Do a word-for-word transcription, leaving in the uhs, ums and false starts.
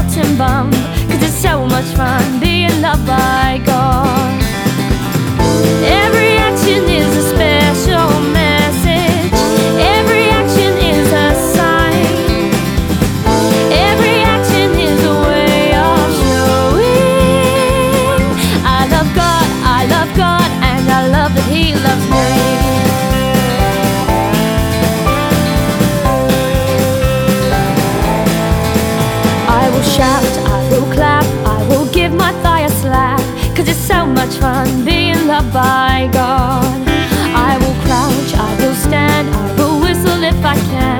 bottom bump, 'cause it's so much fun being loved by God. Every action is a special message. Every action is a sign. Every action is a way of showing I love God, I love God, and I love that He loves me. I will shout, I will clap, I will give my thigh a slap, 'cause it's so much fun being loved by God. I will crouch, I will stand, I will whistle if I can.